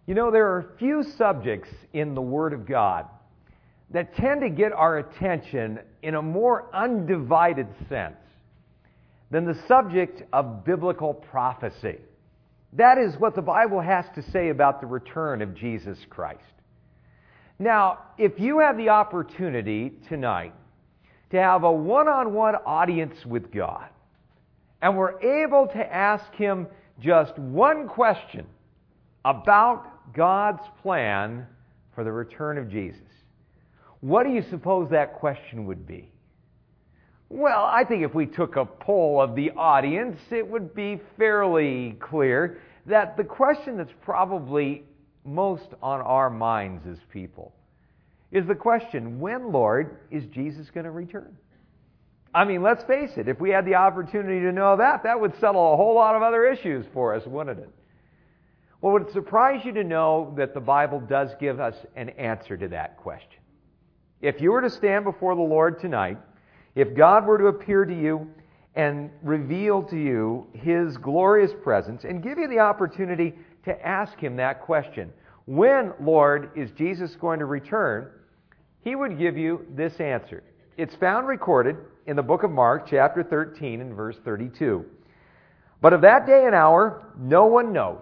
You know, there are few subjects in the Word of God that tend to get our attention in a more undivided sense than the subject of biblical prophecy. That is what the Bible has to say about the return of Jesus Christ. Now, if you have the opportunity tonight to have a one-on-one audience with God, and we're able to ask Him just one question about God's plan for the return of Jesus, what do you suppose that question would be? Well, I think if we took a poll of the audience, it would be fairly clear that the question that's probably most on our minds as people is the question, when, Lord, is Jesus going to return? I mean, let's face it, if we had the opportunity to know that, that would settle a whole lot of other issues for us, wouldn't it? Well, would it surprise you to know that the Bible does give us an answer to that question? If you were to stand before the Lord tonight, if God were to appear to you and reveal to you His glorious presence and give you the opportunity to ask Him that question, when, Lord, is Jesus going to return? He would give you this answer. It's found recorded in the book of Mark, chapter 13 and verse 32. But of that day and hour, no one knows.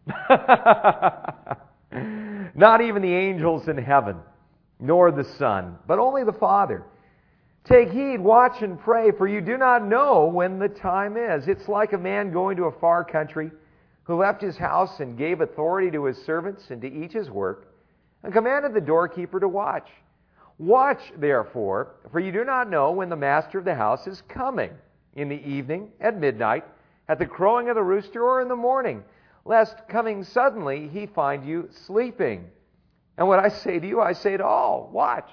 Not even the angels in heaven, nor the Son, but only the Father. Take heed, watch and pray, for you do not know when the time is. It's like a man going to a far country who left his house and gave authority to his servants and to each his work, and commanded the doorkeeper to watch. Watch, therefore, for you do not know when the master of the house is coming, in the evening, at midnight, at the crowing of the rooster, or in the morning, lest coming suddenly he find you sleeping. And what I say to you, I say to all, watch.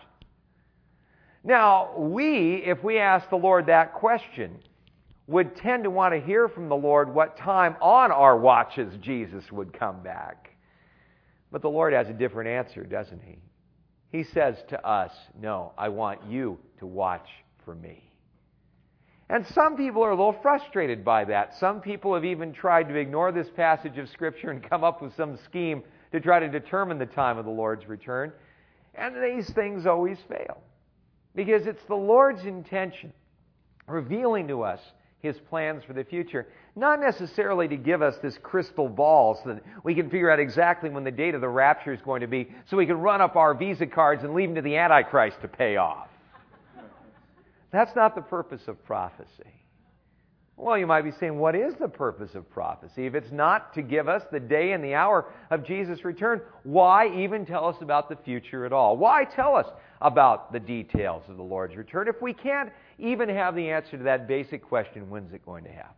Now, if we ask the Lord that question, would tend to want to hear from the Lord what time on our watches Jesus would come back. But the Lord has a different answer, doesn't He? He says to us, no, I want you to watch for me. And some people are a little frustrated by that. Some people have even tried to ignore this passage of Scripture and come up with some scheme to try to determine the time of the Lord's return. And these things always fail. Because it's the Lord's intention, revealing to us His plans for the future, not necessarily to give us this crystal ball so that we can figure out exactly when the date of the rapture is going to be, so we can run up our Visa cards and leave them to the Antichrist to pay off. That's not the purpose of prophecy. Well, you might be saying, what is the purpose of prophecy? If it's not to give us the day and the hour of Jesus' return, why even tell us about the future at all? Why tell us about the details of the Lord's return if we can't even have the answer to that basic question, when's it going to happen?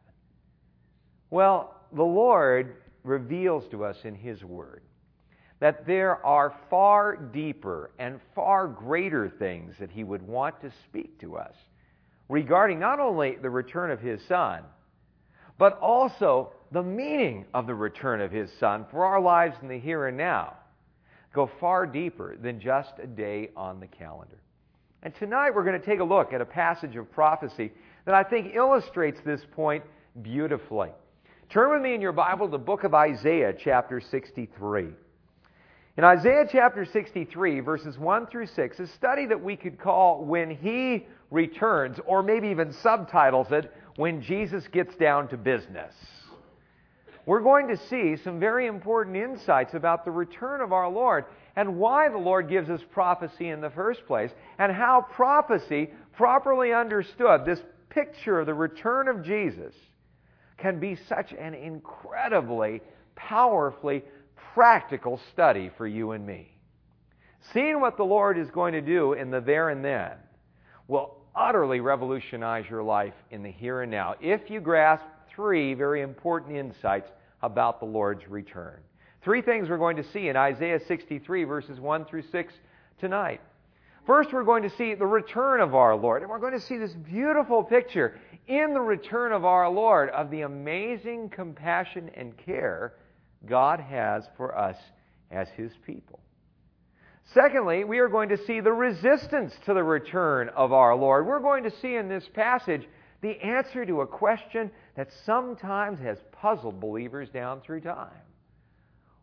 Well, the Lord reveals to us in His Word that there are far deeper and far greater things that He would want to speak to us regarding not only the return of His Son, but also the meaning of the return of His Son for our lives in the here and now. Go far deeper than just a day on the calendar. And tonight we're going to take a look at a passage of prophecy that I think illustrates this point beautifully. Turn with me in your Bible to the book of Isaiah, chapter 63. In Isaiah chapter 63, verses 1 through 6, a study that we could call When He Returns, or maybe even subtitles it, When Jesus Gets Down to Business. We're going to see some very important insights about the return of our Lord and why the Lord gives us prophecy in the first place, and how prophecy, properly understood, this picture of the return of Jesus, can be such an incredibly, powerfully practical study for you and me. Seeing what the Lord is going to do in the there and then will utterly revolutionize your life in the here and now if you grasp three very important insights about the Lord's return. Three things we're going to see in Isaiah 63, verses 1 through 6 tonight. First, we're going to see the return of our Lord, and we're going to see this beautiful picture in the return of our Lord of the amazing compassion and care God has for us as His people. Secondly, we are going to see the resistance to the return of our Lord. We're going to see in this passage the answer to a question that sometimes has puzzled believers down through time.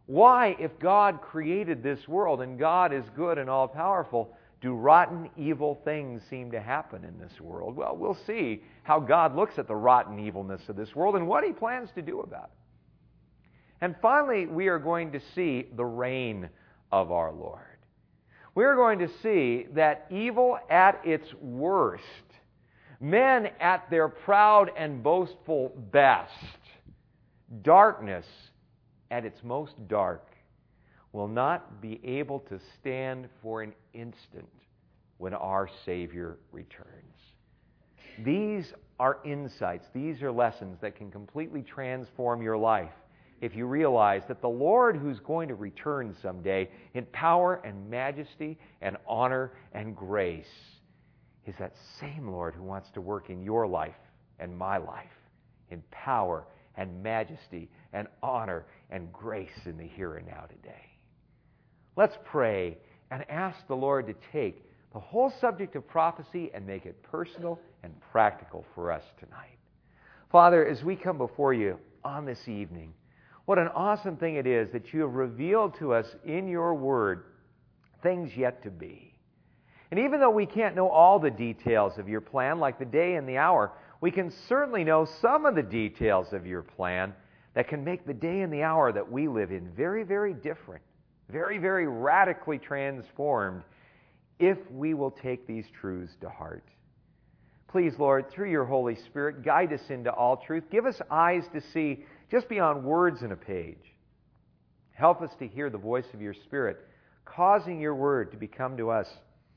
Why, if God created this world and God is good and all-powerful, do rotten, evil things seem to happen in this world? Well, we'll see how God looks at the rotten evilness of this world and what He plans to do about it. And finally, we are going to see the reign of our Lord. We are going to see that evil at its worst, men at their proud and boastful best, darkness at its most dark, will not be able to stand for an instant when our Savior returns. These are insights, these are lessons that can completely transform your life if you realize that the Lord who's going to return someday in power and majesty and honor and grace is that same Lord who wants to work in your life and my life in power and majesty and honor and grace in the here and now today. Let's pray and ask the Lord to take the whole subject of prophecy and make it personal and practical for us tonight. Father, as we come before you on this evening, what an awesome thing it is that you have revealed to us in your word things yet to be. And even though we can't know all the details of your plan, like the day and the hour, we can certainly know some of the details of your plan that can make the day and the hour that we live in very, very different, very, very radically transformed if we will take these truths to heart. Please, Lord, through your Holy Spirit, guide us into all truth. Give us eyes to see just beyond words in a page. Help us to hear the voice of your Spirit, causing your word to become to us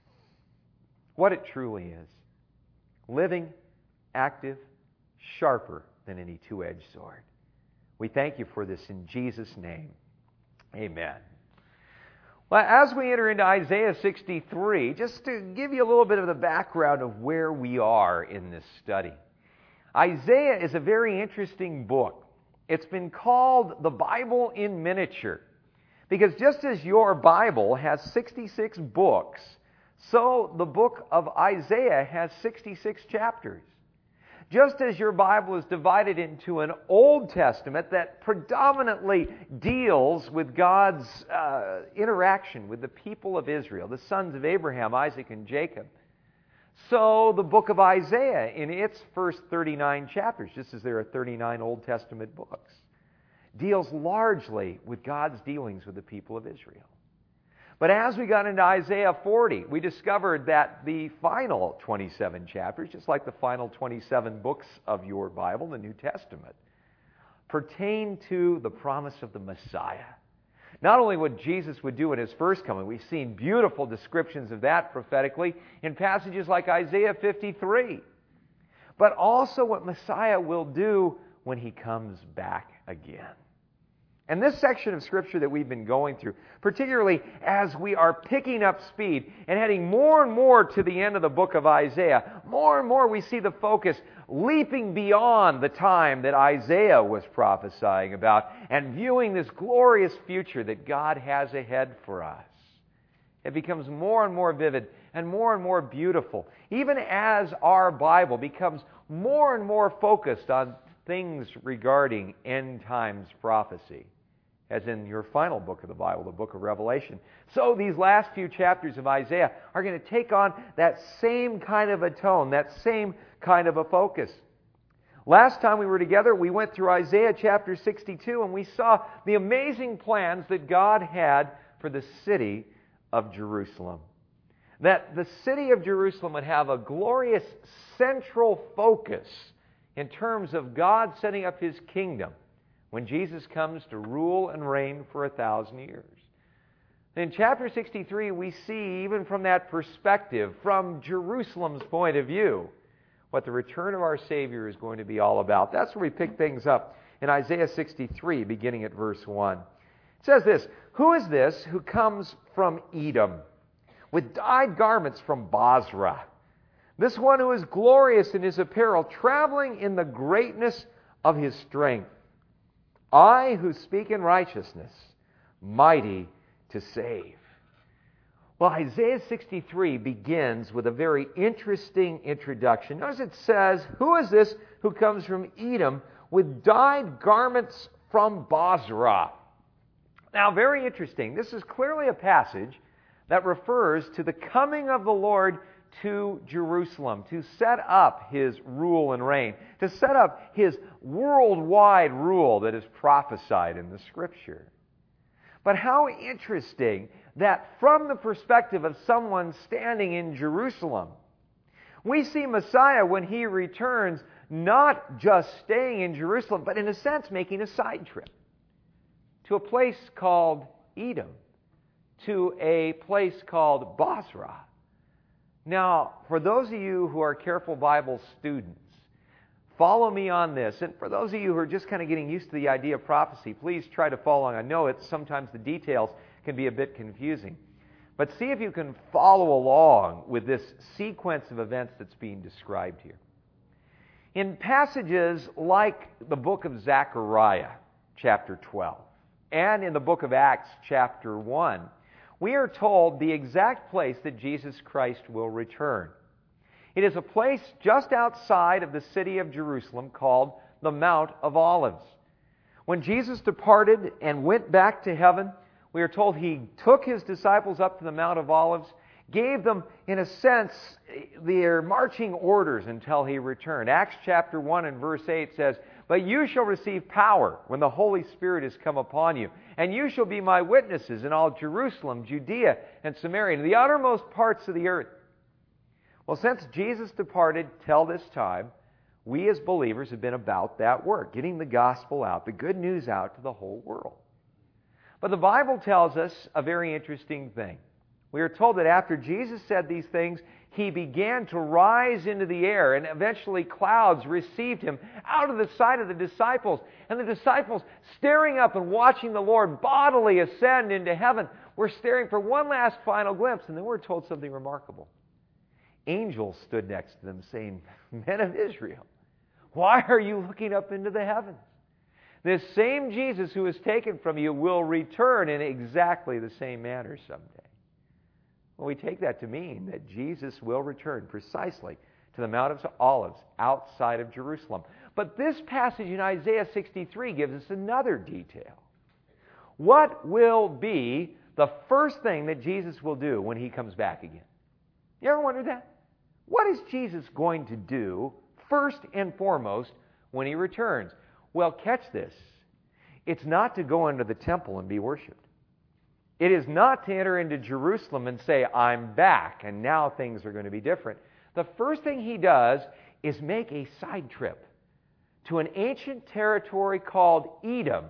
what it truly is. Living, active, sharper than any two-edged sword. We thank you for this in Jesus' name. Amen. Well, as we enter into Isaiah 63, just to give you a little bit of the background of where we are in this study. Isaiah is a very interesting book. It's been called the Bible in miniature, because just as your Bible has 66 books, so the book of Isaiah has 66 chapters. Just as your Bible is divided into an Old Testament that predominantly deals with God's interaction with the people of Israel, the sons of Abraham, Isaac, and Jacob, so the book of Isaiah in its first 39 chapters, just as there are 39 Old Testament books, deals largely with God's dealings with the people of Israel. But as we got into Isaiah 40, we discovered that the final 27 chapters, just like the final 27 books of your Bible, the New Testament, pertain to the promise of the Messiah. Not only what Jesus would do in His first coming, we've seen beautiful descriptions of that prophetically in passages like Isaiah 53, but also what Messiah will do when He comes back again. And this section of Scripture that we've been going through, particularly as we are picking up speed and heading more and more to the end of the book of Isaiah, more and more we see the focus leaping beyond the time that Isaiah was prophesying about and viewing this glorious future that God has ahead for us. It becomes more and more vivid and more beautiful, even as our Bible becomes more and more focused on things regarding end times prophecy, as in your final book of the Bible, the book of Revelation. So these last few chapters of Isaiah are going to take on that same kind of a tone, that same kind of a focus. Last time we were together, we went through Isaiah chapter 62, and we saw the amazing plans that God had for the city of Jerusalem. That the city of Jerusalem would have a glorious central focus in terms of God setting up His kingdom when Jesus comes to rule and reign for 1,000 years. In chapter 63, we see, even from that perspective, from Jerusalem's point of view, what the return of our Savior is going to be all about. That's where we pick things up in Isaiah 63, beginning at verse 1. It says this, "Who is this who comes from Edom, with dyed garments from Basra? This one who is glorious in his apparel, traveling in the greatness of his strength. I who speak in righteousness, mighty to save." Well, Isaiah 63 begins with a very interesting introduction. Notice it says, "Who is this who comes from Edom with dyed garments from Basra?" Now, very interesting. This is clearly a passage that refers to the coming of the Lord to Jerusalem, to set up His rule and reign, to set up His worldwide rule that is prophesied in the Scripture. But how interesting that from the perspective of someone standing in Jerusalem, we see Messiah when He returns not just staying in Jerusalem, but in a sense making a side trip to a place called Edom, to a place called Bozrah. Now, for those of you who are careful Bible students, follow me on this. And for those of you who are just kind of getting used to the idea of prophecy, please try to follow along. I know sometimes the details can be a bit confusing. But see if you can follow along with this sequence of events that's being described here. In passages like the book of Zechariah, chapter 12, and in the book of Acts, chapter 1, we are told the exact place that Jesus Christ will return. It is a place just outside of the city of Jerusalem called the Mount of Olives. When Jesus departed and went back to heaven, we are told He took His disciples up to the Mount of Olives, gave them, in a sense, their marching orders until He returned. Acts chapter 1 and verse 8 says, "But you shall receive power when the Holy Spirit has come upon you, and you shall be my witnesses in all Jerusalem, Judea, and Samaria, and the uttermost parts of the earth." Well, since Jesus departed till this time, we as believers have been about that work, getting the gospel out, the good news out to the whole world. But the Bible tells us a very interesting thing. We are told that after Jesus said these things, He began to rise into the air, and eventually clouds received Him out of the sight of the disciples. And the disciples, staring up and watching the Lord bodily ascend into heaven, were staring for one last final glimpse, and then we're told something remarkable. Angels stood next to them saying, "Men of Israel, why are you looking up into the heavens? This same Jesus who was taken from you will return in exactly the same manner someday." Well, we take that to mean that Jesus will return precisely to the Mount of Olives outside of Jerusalem. But this passage in Isaiah 63 gives us another detail. What will be the first thing that Jesus will do when He comes back again? You ever wondered that? What is Jesus going to do first and foremost when He returns? Well, catch this. It's not to go into the temple and be worshipped. It is not to enter into Jerusalem and say, "I'm back, and now things are going to be different." The first thing He does is make a side trip to an ancient territory called Edom.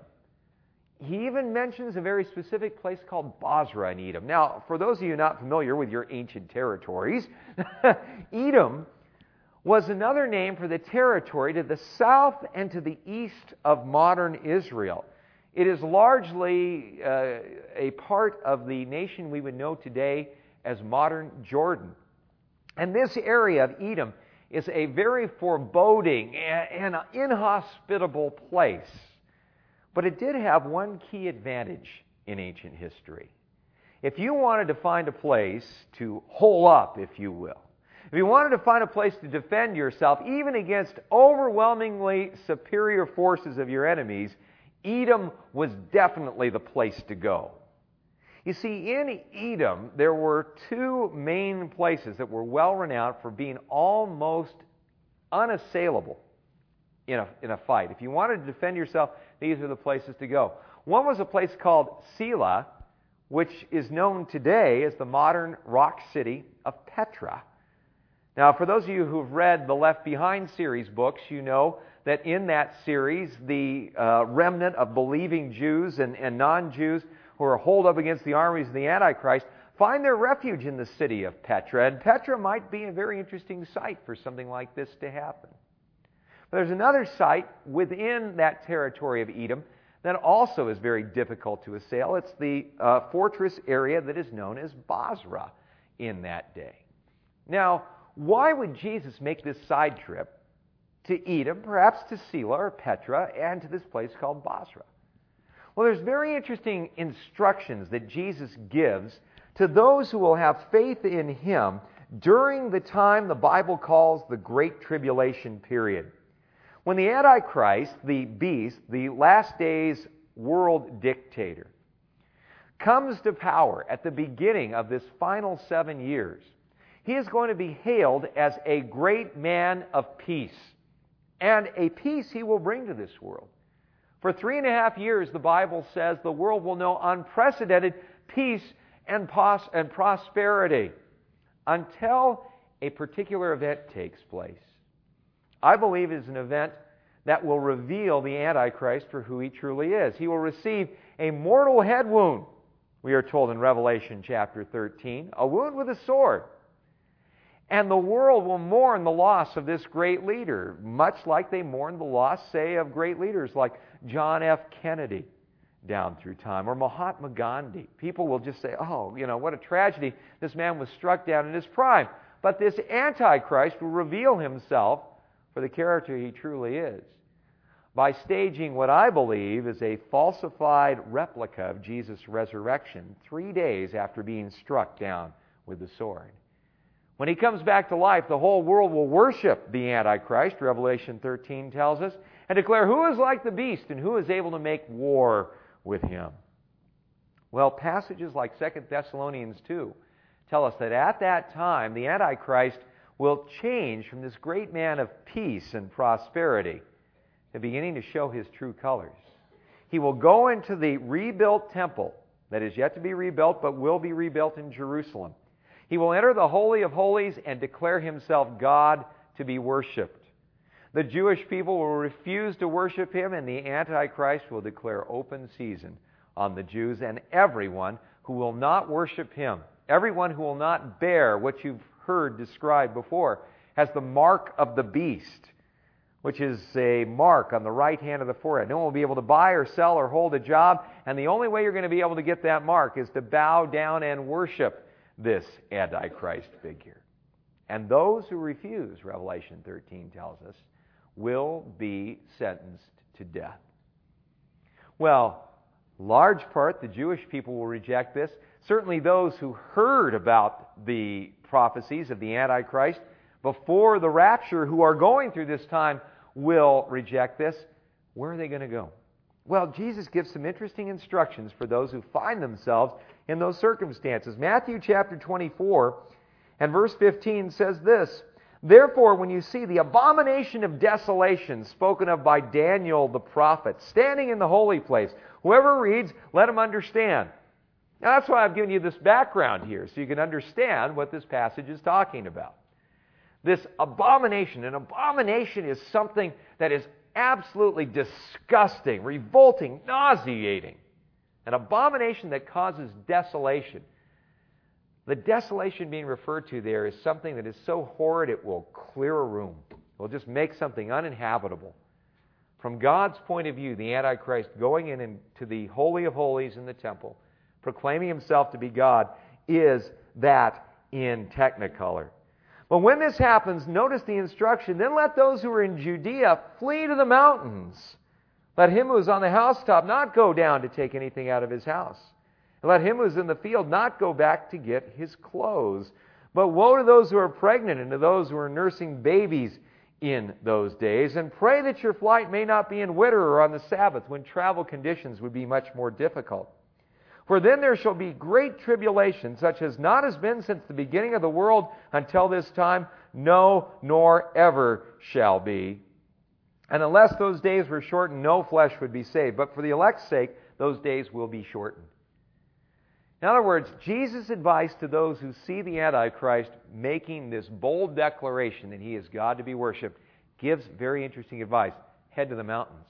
He even mentions a very specific place called Bozrah in Edom. Now, for those of you not familiar with your ancient territories, Edom was another name for the territory to the south and to the east of modern Israel. It is largely a part of the nation we would know today as modern Jordan. And this area of Edom is a very foreboding and inhospitable place. But it did have one key advantage in ancient history. If you wanted to find a place to hole up, if you will, if you wanted to find a place to defend yourself, even against overwhelmingly superior forces of your enemies, Edom was definitely the place to go. You see, in Edom, there were two main places that were well renowned for being almost unassailable in a fight. If you wanted to defend yourself, these are the places to go. One was a place called Selah, which is known today as the modern rock city of Petra. Now, for those of you who've read the Left Behind series books, you know that in that series, the remnant of believing Jews and non-Jews who are holed up against the armies of the Antichrist find their refuge in the city of Petra. And Petra might be a very interesting site for something like this to happen. But there's another site within that territory of Edom that also is very difficult to assail. It's the fortress area that is known as Bozrah in that day. Now, why would Jesus make this side trip to Edom, perhaps to Selah or Petra, and to this place called Bozrah? Well, there's very interesting instructions that Jesus gives to those who will have faith in Him during the time the Bible calls the Great Tribulation period. When the Antichrist, the beast, the last days world dictator, comes to power at the beginning of this final 7 years, he is going to be hailed as a great man of peace, and a peace he will bring to this world. For 3.5 years, the Bible says the world will know unprecedented peace and prosperity until a particular event takes place. I believe it is an event that will reveal the Antichrist for who he truly is. He will receive a mortal head wound, we are told in Revelation chapter 13, a wound with a sword. And the world will mourn the loss of this great leader, much like they mourn the loss, say, of great leaders like John F. Kennedy down through time, or Mahatma Gandhi. People will just say, oh, what a tragedy. This man was struck down in his prime. But this Antichrist will reveal himself for the character he truly is by staging what I believe is a falsified replica of Jesus' resurrection 3 days after being struck down with the sword. When he comes back to life, the whole world will worship the Antichrist, Revelation 13 tells us, and declare who is like the beast and who is able to make war with him. Well, passages like 2 Thessalonians 2 tell us that at that time, the Antichrist will change from this great man of peace and prosperity to beginning to show his true colors. He will go into the rebuilt temple that is yet to be rebuilt, but will be rebuilt in Jerusalem. He will enter the Holy of Holies and declare himself God to be worshipped. The Jewish people will refuse to worship him, and the Antichrist will declare open season on the Jews and everyone who will not worship him, everyone who will not bear what you've heard described before as the mark of the beast, which is a mark on the right hand of the forehead. No one will be able to buy or sell or hold a job, and the only way you're going to be able to get that mark is to bow down and worship this Antichrist figure. And those who refuse, Revelation 13 tells us, will be sentenced to death. Well, large part, the Jewish people will reject this. Certainly those who heard about the prophecies of the Antichrist before the rapture, who are going through this time, will reject this. Where are they going to go? Well, Jesus gives some interesting instructions for those who find themselves in those circumstances. Matthew chapter 24 and verse 15 says this, "Therefore, when you see the abomination of desolation spoken of by Daniel the prophet standing in the holy place," whoever reads, let him understand. Now, that's why I've given you this background here, so you can understand what this passage is talking about. This abomination. An abomination is something that is absolutely disgusting, revolting, nauseating. An abomination that causes desolation. The desolation being referred to there is something that is so horrid it will clear a room. It will just make something uninhabitable. From God's point of view, the Antichrist going into the Holy of Holies in the temple, proclaiming himself to be God, is that in Technicolor. But when this happens, notice the instruction, then let those who are in Judea flee to the mountains. Let him who is on the housetop not go down to take anything out of his house. And let him who is in the field not go back to get his clothes. But woe to those who are pregnant and to those who are nursing babies in those days. And pray that your flight may not be in winter or on the Sabbath, when travel conditions would be much more difficult. For then there shall be great tribulation, such as not has been since the beginning of the world until this time, no, nor ever shall be. And unless those days were shortened, no flesh would be saved. But for the elect's sake, those days will be shortened. In other words, Jesus' advice to those who see the Antichrist making this bold declaration that he is God to be worshipped gives very interesting advice. Head to the mountains.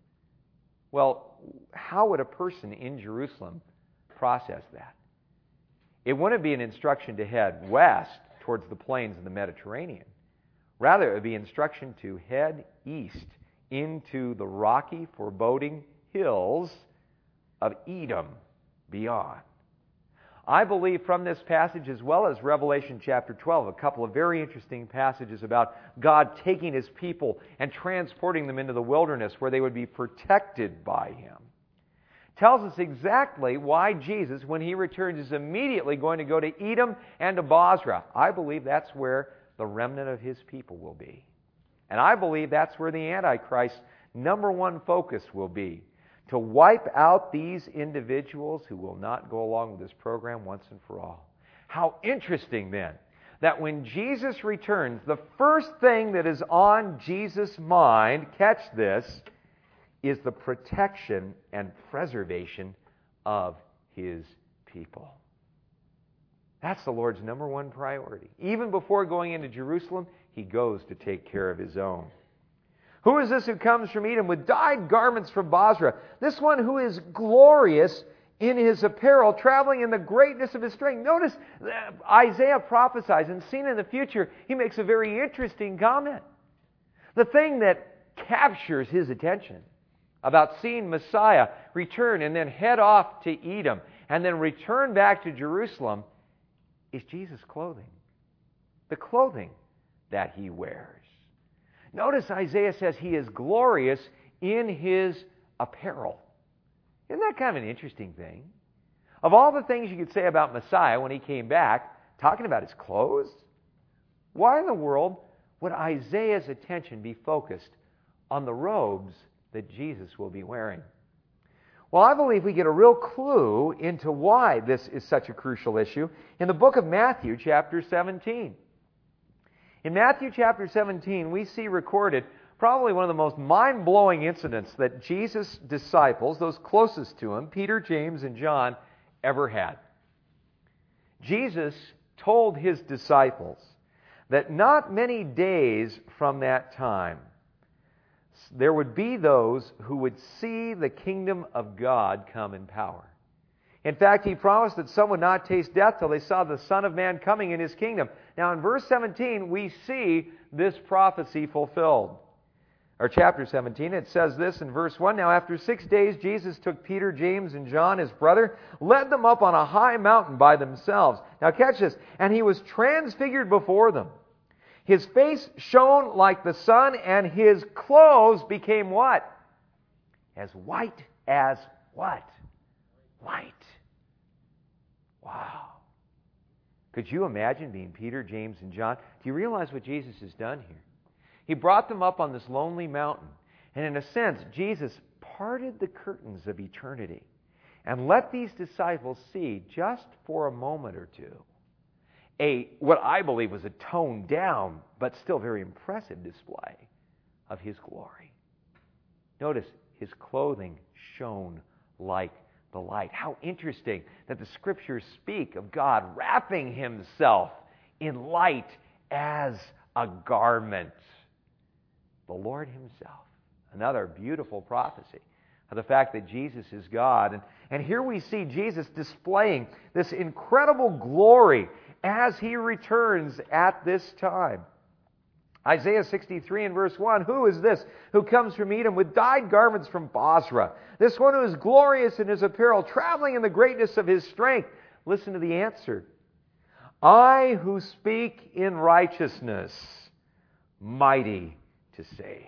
Well, how would a person in Jerusalem process that? It wouldn't be an instruction to head west towards the plains of the Mediterranean. Rather, it would be instruction to head east into the rocky, foreboding hills of Edom beyond. I believe from this passage, as well as Revelation chapter 12, a couple of very interesting passages about God taking his people and transporting them into the wilderness where they would be protected by him, tells us exactly why Jesus, when he returns, is immediately going to go to Edom and to Bozrah. I believe that's where the remnant of his people will be. And I believe that's where the Antichrist's number one focus will be, to wipe out these individuals who will not go along with this program once and for all. How interesting then that when Jesus returns, the first thing that is on Jesus' mind, catch this, is the protection and preservation of His people. That's the Lord's number one priority. Even before going into Jerusalem, He goes to take care of His own. Who is this who comes from Edom with dyed garments from Bozrah? This one who is glorious in his apparel, traveling in the greatness of his strength. Notice Isaiah prophesies, and seen in the future, he makes a very interesting comment. The thing that captures his attention about seeing Messiah return and then head off to Edom and then return back to Jerusalem is Jesus' clothing. The clothing that He wears. Notice Isaiah says He is glorious in His apparel. Isn't that kind of an interesting thing? Of all the things you could say about Messiah when He came back, talking about His clothes, why in the world would Isaiah's attention be focused on the robes that Jesus will be wearing? Well, I believe we get a real clue into why this is such a crucial issue in the book of Matthew, chapter 17. In Matthew chapter 17, we see recorded probably one of the most mind-blowing incidents that Jesus' disciples, those closest to Him, Peter, James, and John, ever had. Jesus told His disciples that not many days from that time, there would be those who would see the kingdom of God come in power. In fact, He promised that some would not taste death till they saw the Son of Man coming in His kingdom. Now, in verse 17, we see this prophecy fulfilled. Or chapter 17, it says this in verse 1, Now after 6 days Jesus took Peter, James, and John, His brother, led them up on a high mountain by themselves. Now catch this. And He was transfigured before them. His face shone like the sun, and His clothes became what? As white as what? Light. Wow. Could you imagine being Peter, James, and John? Do you realize what Jesus has done here? He brought them up on this lonely mountain. And in a sense, Jesus parted the curtains of eternity and let these disciples see, just for a moment or two, what I believe was a toned down, but still very impressive display of His glory. Notice, His clothing shone like the light. How interesting that the Scriptures speak of God wrapping Himself in light as a garment. The Lord Himself. Another beautiful prophecy of the fact that Jesus is God. And here we see Jesus displaying this incredible glory as He returns at this time. Isaiah 63 and verse 1, Who is this who comes from Edom with dyed garments from Bozrah? This one who is glorious in his apparel, traveling in the greatness of his strength. Listen to the answer. I who speak in righteousness, mighty to save.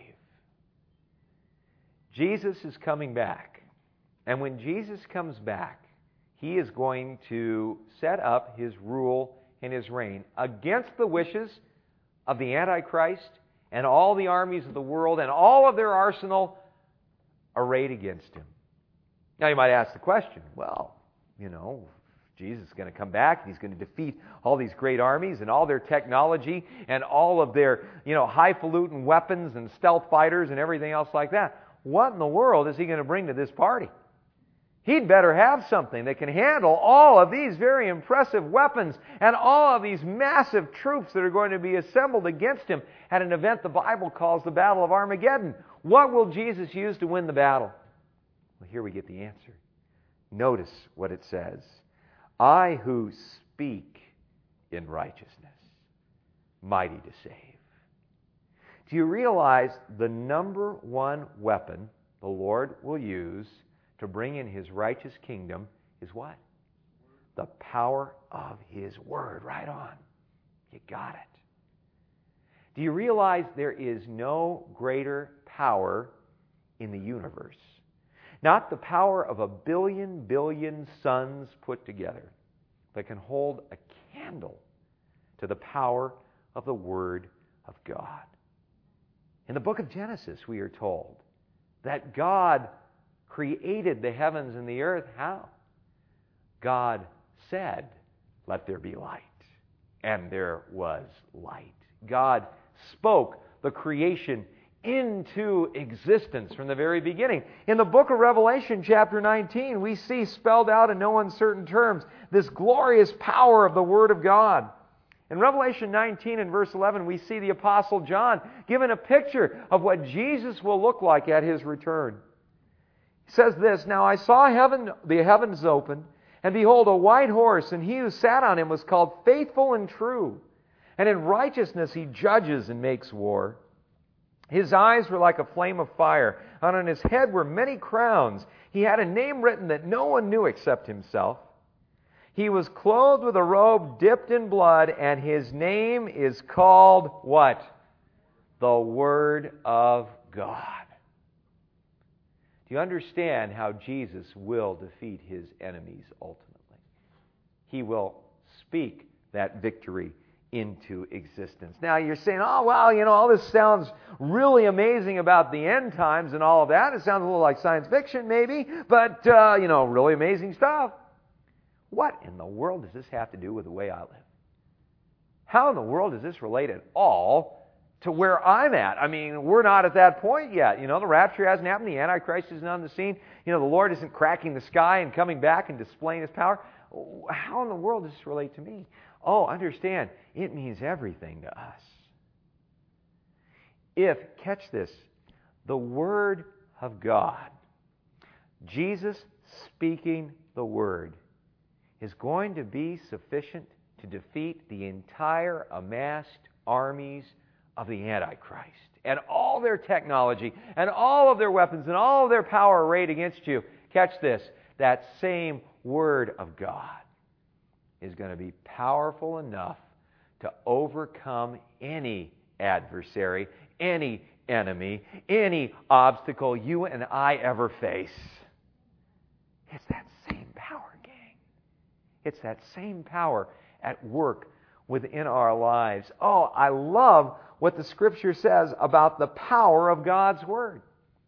Jesus is coming back. And when Jesus comes back, He is going to set up His rule and His reign against the wishes of the Antichrist and all the armies of the world and all of their arsenal arrayed against Him. Now you might ask the question, well, Jesus is going to come back and He's going to defeat all these great armies and all their technology and all of their, highfalutin weapons and stealth fighters and everything else like that. What in the world is He going to bring to this party? He'd better have something that can handle all of these very impressive weapons and all of these massive troops that are going to be assembled against Him at an event the Bible calls the Battle of Armageddon. What will Jesus use to win the battle? Well, here we get the answer. Notice what it says. I who speak in righteousness, mighty to save. Do you realize the number one weapon the Lord will use to bring in His righteous kingdom is what? The power of His Word. Right on. You got it. Do you realize there is no greater power in the universe? Not the power of a billion suns put together, but can hold a candle to the power of the Word of God. In the book of Genesis, we are told that God created the heavens and the earth? How? God said, "Let there be light." And there was light. God spoke the creation into existence from the very beginning. In the book of Revelation, chapter 19, we see spelled out in no uncertain terms this glorious power of the Word of God. In Revelation 19 and verse 11, we see the Apostle John given a picture of what Jesus will look like at His return. He says this, "Now I saw the heavens open, and behold, a white horse, and He who sat on him was called Faithful and True. And in righteousness He judges and makes war. His eyes were like a flame of fire, and on His head were many crowns. He had a name written that no one knew except Himself. He was clothed with a robe dipped in blood, and His name is called" what? The Word of God. Do you understand how Jesus will defeat His enemies ultimately? He will speak that victory into existence. Now you're saying, "Oh, well, all this sounds really amazing about the end times and all of that. It sounds a little like science fiction maybe, but, really amazing stuff." What in the world does this have to do with the way I live? How in the world does this relate at all to where I'm at? I mean, we're not at that point yet. The rapture hasn't happened. The Antichrist isn't on the scene. The Lord isn't cracking the sky and coming back and displaying His power. How in the world does this relate to me? Oh, understand, it means everything to us. Catch this, the Word of God, Jesus speaking the Word, is going to be sufficient to defeat the entire amassed armies of the Antichrist and all their technology and all of their weapons and all of their power arrayed against you. Catch this, that same Word of God is going to be powerful enough to overcome any adversary, any enemy, any obstacle you and I ever face. It's that same power, gang. It's that same power at work within our lives. Oh, I love what the Scripture says about the power of God's Word.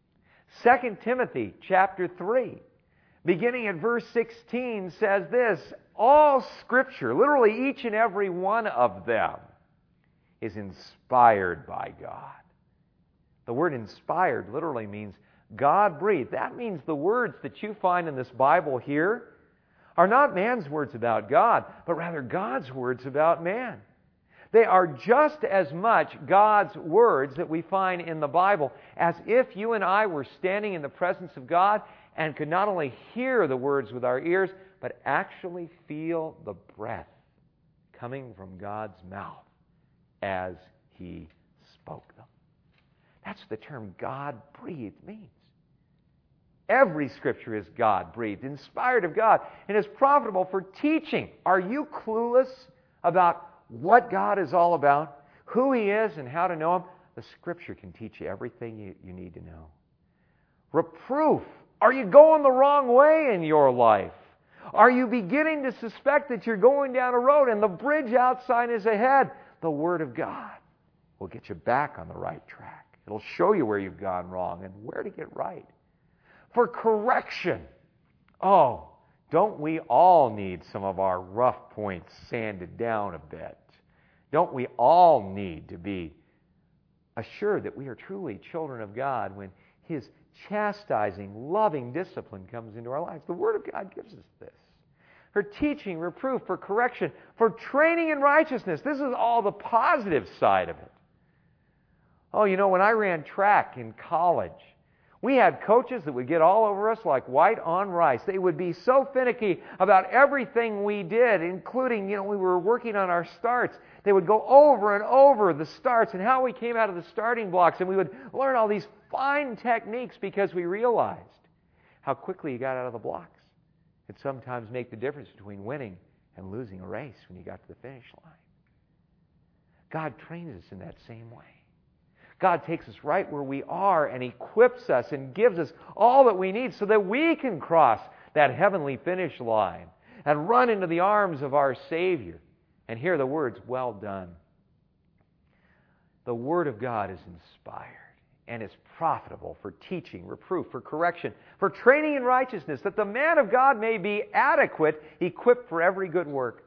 2 Timothy chapter 3, beginning at verse 16, says this, "All Scripture," literally each and every one of them, "is inspired by God." The word inspired literally means God-breathed. That means the words that you find in this Bible here are not man's words about God, but rather God's words about man. They are just as much God's words that we find in the Bible as if you and I were standing in the presence of God and could not only hear the words with our ears, but actually feel the breath coming from God's mouth as He spoke them. That's the term God-breathed means. Every Scripture is God-breathed, inspired of God, and is profitable for teaching. Are you clueless about what God is all about, who He is, and how to know Him? The Scripture can teach you everything you need to know. Reproof. Are you going the wrong way in your life? Are you beginning to suspect that you're going down a road and the bridge outside is ahead? The Word of God will get you back on the right track. It'll show you where you've gone wrong and where to get right. For correction. Oh, don't we all need some of our rough points sanded down a bit? Don't we all need to be assured that we are truly children of God when His chastising, loving discipline comes into our lives? The Word of God gives us this. For teaching, reproof, for correction, for training in righteousness. This is all the positive side of it. Oh, when I ran track in college, we had coaches that would get all over us like white on rice. They would be so finicky about everything we did, including, we were working on our starts. They would go over and over the starts and how we came out of the starting blocks, and we would learn all these fine techniques because we realized how quickly you got out of the blocks. It sometimes make the difference between winning and losing a race when you got to the finish line. God trains us in that same way. God takes us right where we are and equips us and gives us all that we need so that we can cross that heavenly finish line and run into the arms of our Savior and hear the words, "Well done." The Word of God is inspired. and is profitable for teaching, reproof, for correction, for training in righteousness, that the man of God may be adequate, equipped for every good work.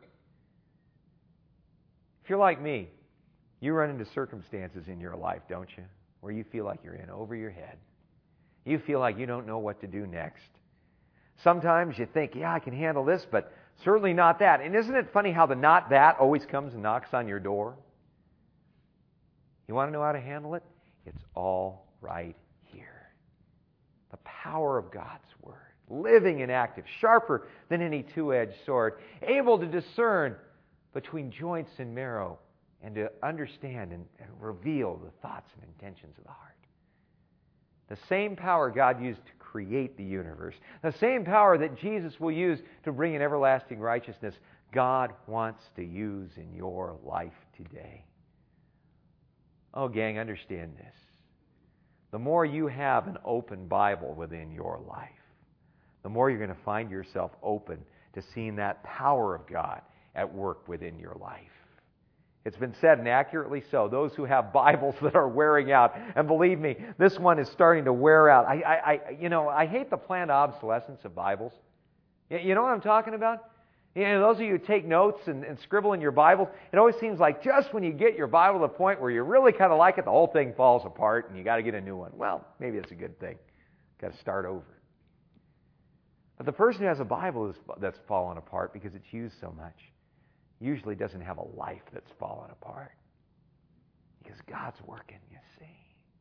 If you're like me, you run into circumstances in your life, don't you, where you feel like you're in over your head. You feel like you don't know what to do next. Sometimes you think, yeah, I can handle this, but certainly not that. And isn't it funny how the not that always comes and knocks on your door? You want to know how to handle it? It's all right here. The power of God's Word, living and active, sharper than any two-edged sword, able to discern between joints and marrow, and to understand and reveal the thoughts and intentions of the heart. The same power God used to create the universe, the same power that Jesus will use to bring in everlasting righteousness, God wants to use in your life today. Oh, gang, understand this. The more you have an open Bible within your life, the more you're going to find yourself open to seeing that power of God at work within your life. It's been said, and accurately so, those who have Bibles that are wearing out, and believe me, this one is starting to wear out. I hate the planned obsolescence of Bibles. You know what I'm talking about? Those of you who take notes and scribble in your Bibles, it always seems like just when you get your Bible to the point where you really kind of like it, the whole thing falls apart and you got to get a new one. Well, maybe it's a good thing. Got to start over. But the person who has a Bible that's fallen apart because it's used so much usually doesn't have a life that's fallen apart. Because God's working, you see.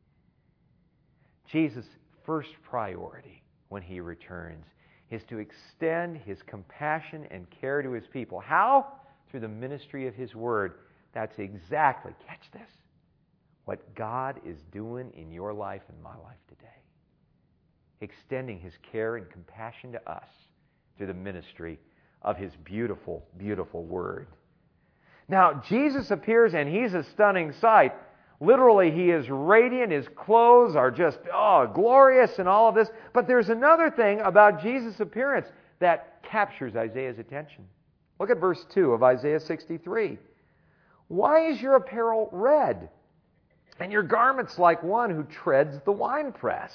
Jesus' first priority when He returns is to extend His compassion and care to His people. How? Through the ministry of His Word. That's exactly, catch this, what God is doing in your life and my life today. Extending His care and compassion to us through the ministry of His beautiful, beautiful Word. Now, Jesus appears and He's a stunning sight. Literally, He is radiant. His clothes are just, glorious and all of this. But there's another thing about Jesus' appearance that captures Isaiah's attention. Look at verse 2 of Isaiah 63. Why is your apparel red, and your garments like one who treads the winepress?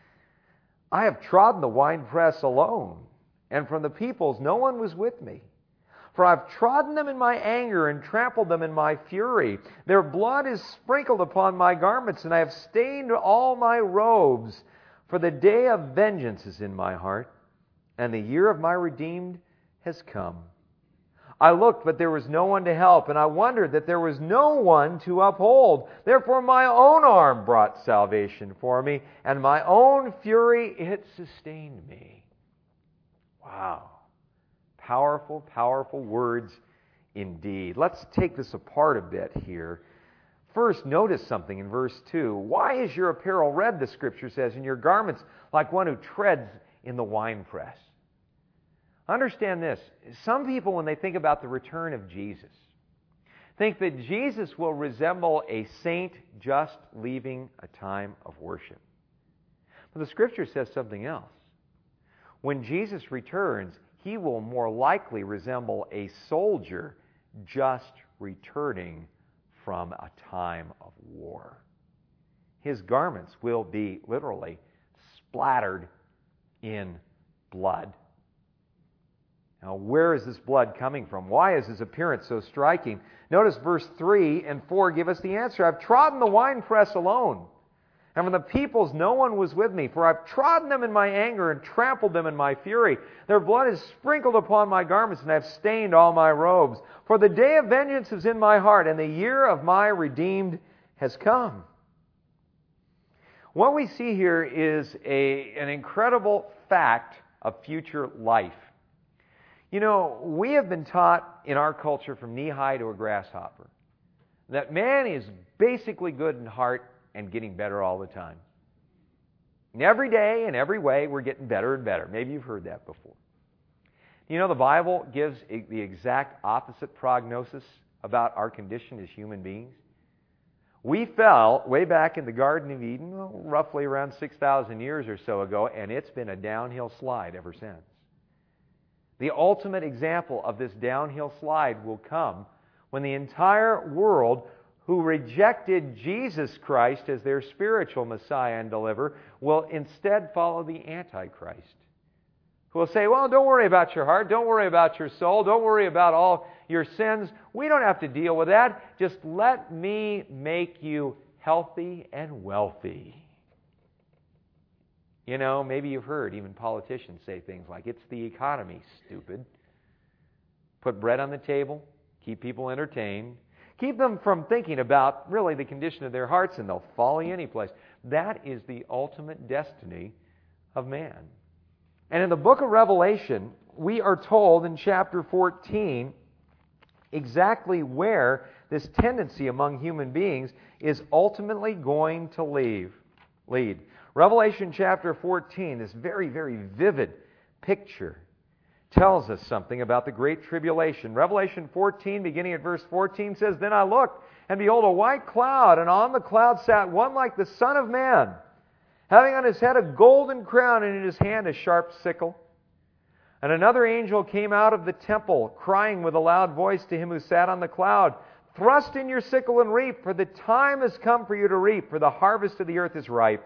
I have trodden the winepress alone, and from the peoples no one was with me. For I've trodden them in my anger and trampled them in my fury. Their blood is sprinkled upon my garments, and I have stained all my robes. For the day of vengeance is in my heart, and the year of my redeemed has come. I looked, but there was no one to help, and I wondered that there was no one to uphold. Therefore my own arm brought salvation for me, and my own fury, it sustained me. Wow. Powerful, powerful words indeed. Let's take this apart a bit here. First, notice something in verse 2. Why is your apparel red, the Scripture says, and your garments like one who treads in the winepress? Understand this. Some people, when they think about the return of Jesus, think that Jesus will resemble a saint just leaving a time of worship. But the Scripture says something else. When Jesus returns, He will more likely resemble a soldier just returning from a time of war. His garments will be literally splattered in blood. Now, where is this blood coming from? Why is His appearance so striking? Notice verse 3 and 4 give us the answer. I've trodden the winepress alone, and from the peoples no one was with me. For I've trodden them in my anger and trampled them in my fury. Their blood is sprinkled upon my garments, and I've stained all my robes. For the day of vengeance is in my heart, and the year of my redeemed has come. What we see here is an incredible fact of future life. You know, we have been taught in our culture from knee-high to a grasshopper that man is basically good in heart and getting better all the time. And every day, in every way, we're getting better and better. Maybe you've heard that before. You know, the Bible gives the exact opposite prognosis about our condition as human beings. We fell way back in the Garden of Eden, roughly around 6,000 years or so ago, and it's been a downhill slide ever since. The ultimate example of this downhill slide will come when the entire world who rejected Jesus Christ as their spiritual Messiah and deliverer will instead follow the Antichrist, who will say, well, don't worry about your heart, don't worry about your soul, don't worry about all your sins. We don't have to deal with that. Just let me make you healthy and wealthy. You know, maybe you've heard even politicians say things like, it's the economy, stupid. Put bread on the table, keep people entertained, keep them from thinking about really the condition of their hearts, and they'll follow you any place. That is the ultimate destiny of man. And in the book of Revelation, we are told in chapter 14 exactly where this tendency among human beings is ultimately going to lead. Revelation chapter 14, this very, very vivid picture, tells us something about the Great Tribulation. Revelation 14, beginning at verse 14, says, Then I looked, and behold, a white cloud, and on the cloud sat one like the Son of Man, having on his head a golden crown, and in his hand a sharp sickle. And another angel came out of the temple, crying with a loud voice to him who sat on the cloud, Thrust in your sickle and reap, for the time has come for you to reap, for the harvest of the earth is ripe.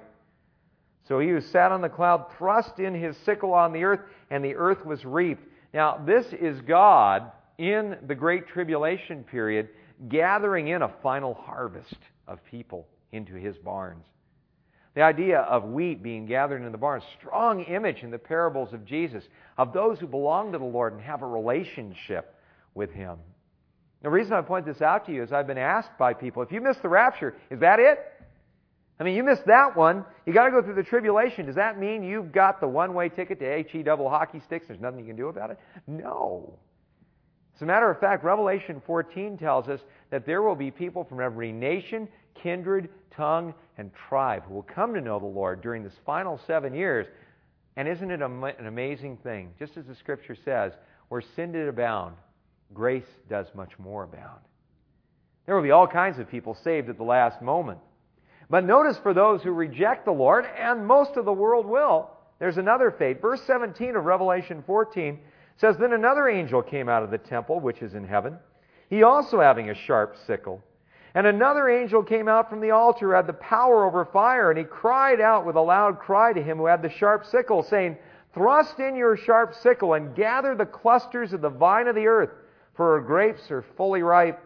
So he who sat on the cloud thrust in his sickle on the earth, and the earth was reaped. Now, this is God in the Great Tribulation period gathering in a final harvest of people into His barns. The idea of wheat being gathered into the barns, strong image in the parables of Jesus, of those who belong to the Lord and have a relationship with Him. The reason I point this out to you is I've been asked by people, if you miss the rapture, is that it? I mean, you missed that one. You got to go through the tribulation. Does that mean you've got the one-way ticket to HE double hockey sticks? There's nothing you can do about it? No. As a matter of fact, Revelation 14 tells us that there will be people from every nation, kindred, tongue, and tribe who will come to know the Lord during this final 7 years. And isn't it an amazing thing? Just as the Scripture says, where sin did abound, grace does much more abound. There will be all kinds of people saved at the last moment. But notice for those who reject the Lord, and most of the world will, there's another fate. Verse 17 of Revelation 14 says, Then another angel came out of the temple, which is in heaven, he also having a sharp sickle. And another angel came out from the altar, who had the power over fire, and he cried out with a loud cry to him who had the sharp sickle, saying, Thrust in your sharp sickle, and gather the clusters of the vine of the earth, for her grapes are fully ripe.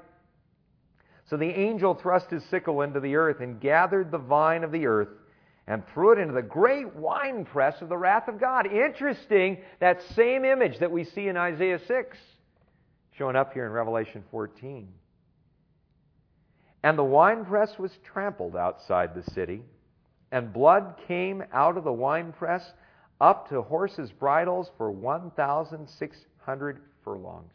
So the angel thrust his sickle into the earth and gathered the vine of the earth and threw it into the great winepress of the wrath of God. Interesting, that same image that we see in Isaiah 6, showing up here in Revelation 14. And the winepress was trampled outside the city, and blood came out of the winepress up to horses' bridles for 1,600 furlongs.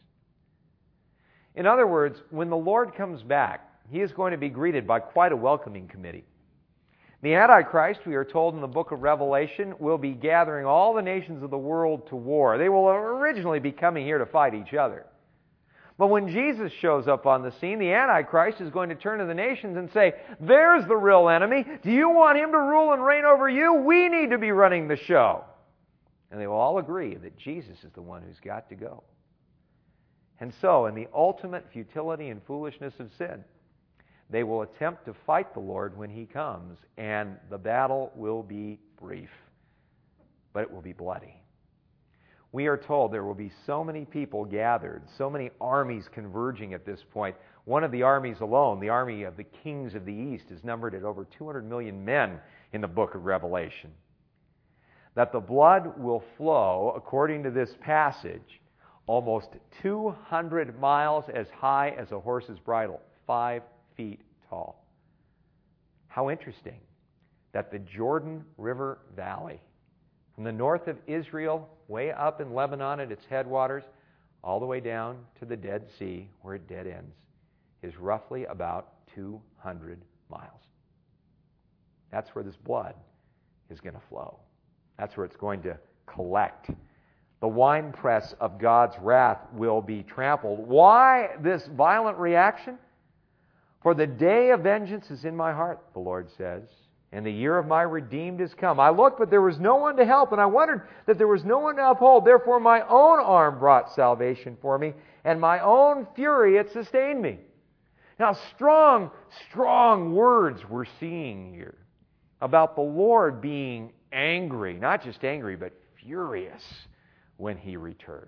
In other words, when the Lord comes back, He is going to be greeted by quite a welcoming committee. The Antichrist, we are told in the book of Revelation, will be gathering all the nations of the world to war. They will originally be coming here to fight each other. But when Jesus shows up on the scene, the Antichrist is going to turn to the nations and say, There's the real enemy. Do you want him to rule and reign over you? We need to be running the show. And they will all agree that Jesus is the one who's got to go. And so, in the ultimate futility and foolishness of sin, they will attempt to fight the Lord when He comes, and the battle will be brief, but it will be bloody. We are told there will be so many people gathered, so many armies converging at this point. One of the armies alone, the army of the kings of the East, is numbered at over 200 million men in the book of Revelation. That the blood will flow, according to this passage, almost 200 miles as high as a horse's bridle, 5 feet tall. How interesting that the Jordan River Valley, from the north of Israel, way up in Lebanon at its headwaters, all the way down to the Dead Sea, where it dead ends, is roughly about 200 miles. That's where this blood is going to flow. That's where it's going to collect. The winepress of God's wrath will be trampled. Why this violent reaction? For the day of vengeance is in my heart, the Lord says, and the year of my redeemed is come. I looked, but there was no one to help, and I wondered that there was no one to uphold. Therefore my own arm brought salvation for me, and my own fury it sustained me. Now, strong, strong words we're seeing here about the Lord being angry, not just angry, but furious when He returns.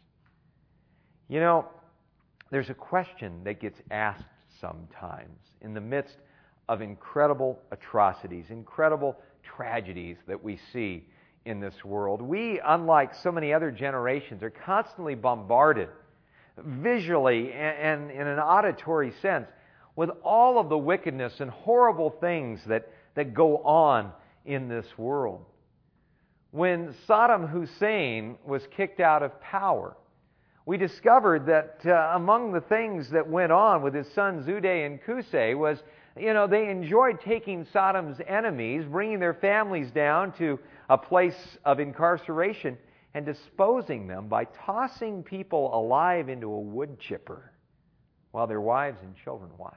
You know, there's a question that gets asked sometimes in the midst of incredible atrocities, incredible tragedies that we see in this world. We, unlike so many other generations, are constantly bombarded visually and in an auditory sense with all of the wickedness and horrible things that go on in this world. When Saddam Hussein was kicked out of power, we discovered that among the things that went on with his sons Uday and Qusay was, they enjoyed taking Saddam's enemies, bringing their families down to a place of incarceration and disposing them by tossing people alive into a wood chipper while their wives and children watched.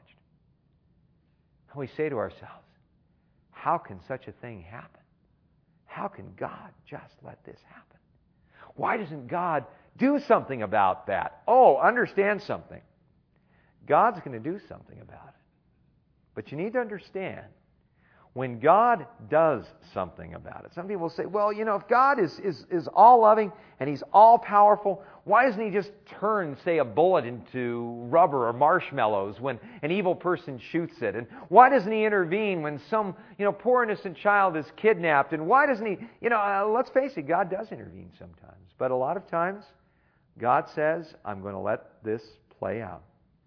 And we say to ourselves, how can such a thing happen? How can God just let this happen? Why doesn't God do something about that? Oh, understand something. God's going to do something about it. But you need to understand, when God does something about it, some people say, well, if God is all-loving and He's all-powerful, why doesn't He just turn, say, a bullet into rubber or marshmallows when an evil person shoots it? And why doesn't He intervene when some, poor innocent child is kidnapped? And why doesn't He, let's face it, God does intervene sometimes. But a lot of times, God says, I'm going to let this play out.